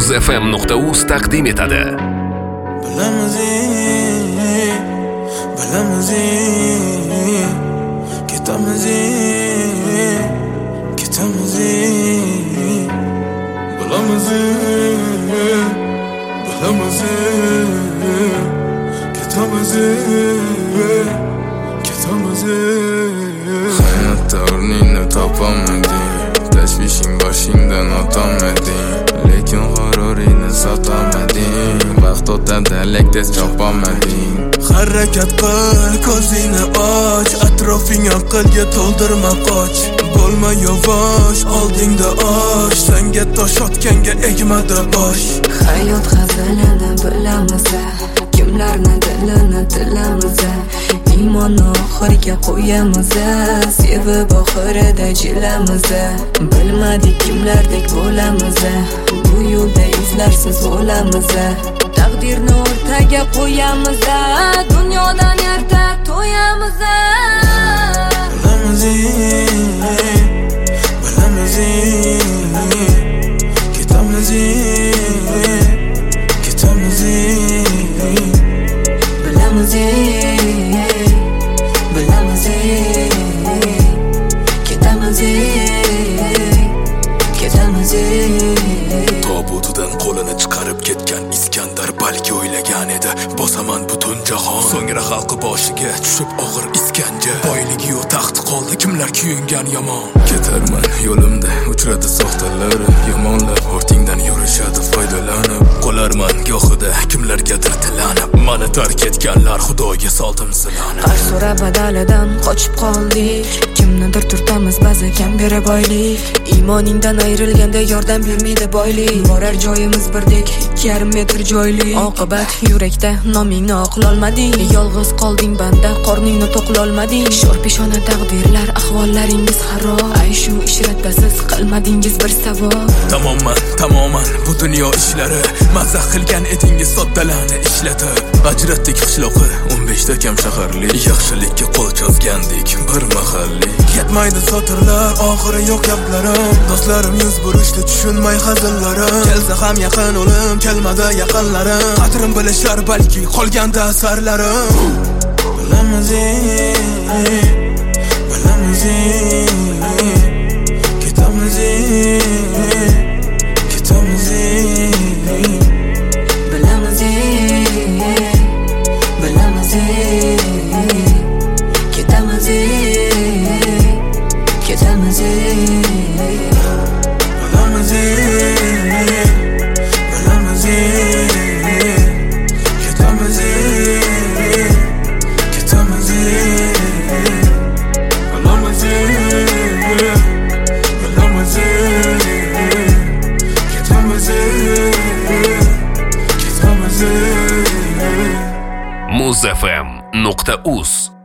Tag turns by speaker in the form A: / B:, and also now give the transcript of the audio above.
A: muzfm.uz taqdim etadi.
B: Bilamiz, ketamiz, bilamiz, ketamiz. Hayotda o'rningni topamading, tashvishing boshingdan o'tamading, lekin g'ururingni sotamading. Vaqt o'tadi, lek tez chopamading. Harakat qil, ko'zingni och, atrofing aqlga to'ldirma qoch. Bo'lma yavash, oldingda osh, senga tosh otganga egmada bosh.
C: Hayot hazilini bilamiz, kimlarni dilini tilamiz, iymonni oxiriga qo'yamiz, sevib oxirida jilamiz. Bilmadik kimlardek bo'lamiz, bu yo'lda izlarsiz bo'lamiz. Taqdirni o'rtaga qo'yamiz, dunyodan erta to'yamiz.
B: Bilamiz, ketamiz,
C: bilamiz, ketamiz.
B: Tobutidan qo'lini chiqarib ketgan Iskandar balki o'ylagan edi, bosaman butun jahon. So'ngra xalqi boshiga tushib og'ir iskanja. Boyligi yo'q, taxti qoldi, kimlar kuyungan yomon. Ketarman yo'limda uchradi soxtalar, yomonlar ortingdan yurishadi foydalanib. Qolarman gohida kimlargadir tilanib, mani tark etganlar Xudoga soldim silani.
C: Qarz so'rab badalidan qochib qoldik, kimnidir turtamiz ba'zi kam berib boylik. Iymoningdan ayrilganda yordam bermaydi boylik, borar joyimiz birdek 2,5 metr joylik. Oqibat yurakda nomingni oqlolmading, yolg'iz qolding banda, qorningni to'qlolmading. Sho'r peshona taqdirlar, ahvollaringiz xarob, ay shu ishratasiz qilmadingiz bir savob. Tamoman
B: bu dunyo ishlari, mazza qilgan edingiz soddalani ishlatib. Ajratdik qishloqi 15 ta kam shaharlik, yaxshilikka qo'l cho'zgandik bir mahallik. Yetmaydi sotirlar, oxiri yo'q gaplarim, do'stlarim yuz burishdi tushunmay hazillarim. Kelsa ham yaqin o'lim, kelmadi yaqinlarim, qadrim bilishar balki qolganda asarlarim. Bilamiz, ketamiz,
C: bilamiz, ketamiz,
A: muzfm.uz